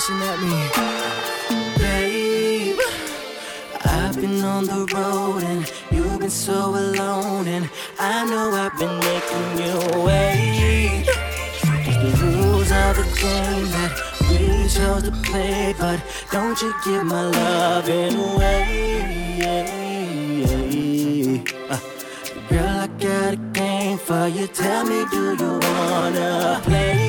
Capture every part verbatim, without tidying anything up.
listen at me. Babe, I've been on the road and you've been so alone, and I know I've been making you wait. It's the rules of the game that we chose to play, but don't you give my loving away. uh, Girl, I got a game for you. Tell me, do you wanna play?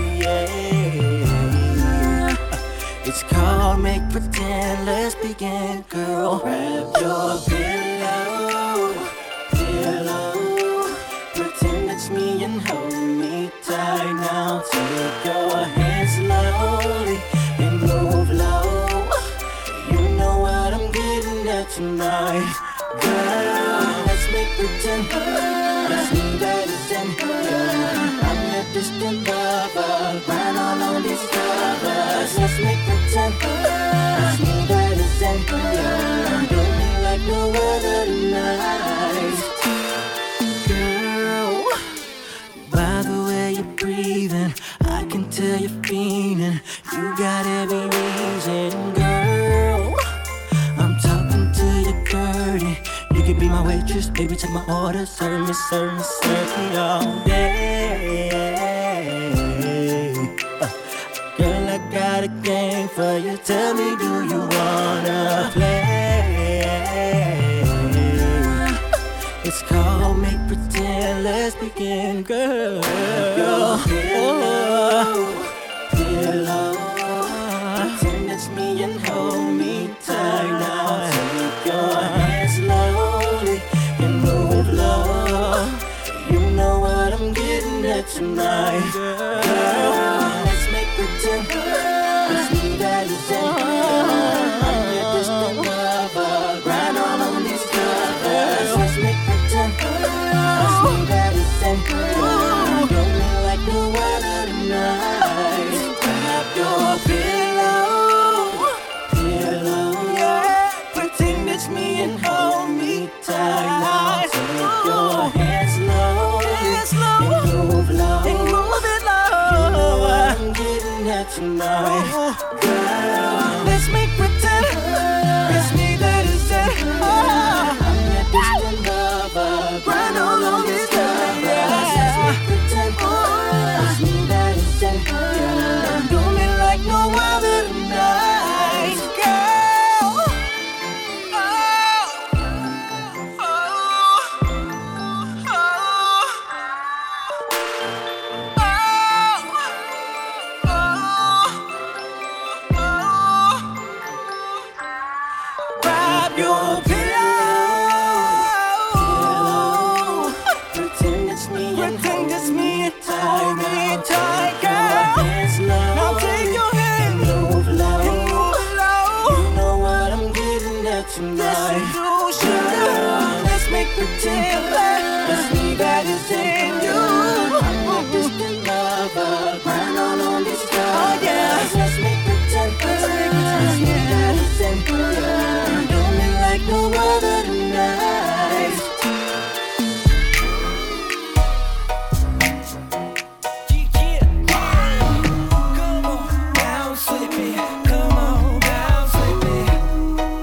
It's called Make Pretend, let's begin, girl. Grab your pillow, pillow. Pretend it's me and hold me tight now. Take your hands slowly and move low. You know what I'm getting at tonight. Girl, let's make pretend. Let's leave that as in. I'm your distant lover, grind all on these covers. Let's make pretend. Let's leave that as in. Do me like no other tonight. Girl, by the way you're breathing, I can tell you're feeling. You got every reason, girl. I'm talking to you dirty. You can be my waitress, baby, take my order. Serve me, serve me, serve me all day. uh, Girl, I got a game for you. Tell me, do you wanna play? It's called Make Pretend, let's begin, girl. Pillow, pillow. Pretend it's me and hold me tight now. Take your hand slowly and move low. You know what I'm getting at tonight, girl. Let's make pretend. Let's leave that as in. I'm your distant lover, grind all on these covers. Let's make pretend. Let's leave that as in. Do me like no other tonight. Grab your pillow, pillow. Pretend it's me and hold me tight now. Take your hands slowly and move low. You know what I'm getting at tonight, girl.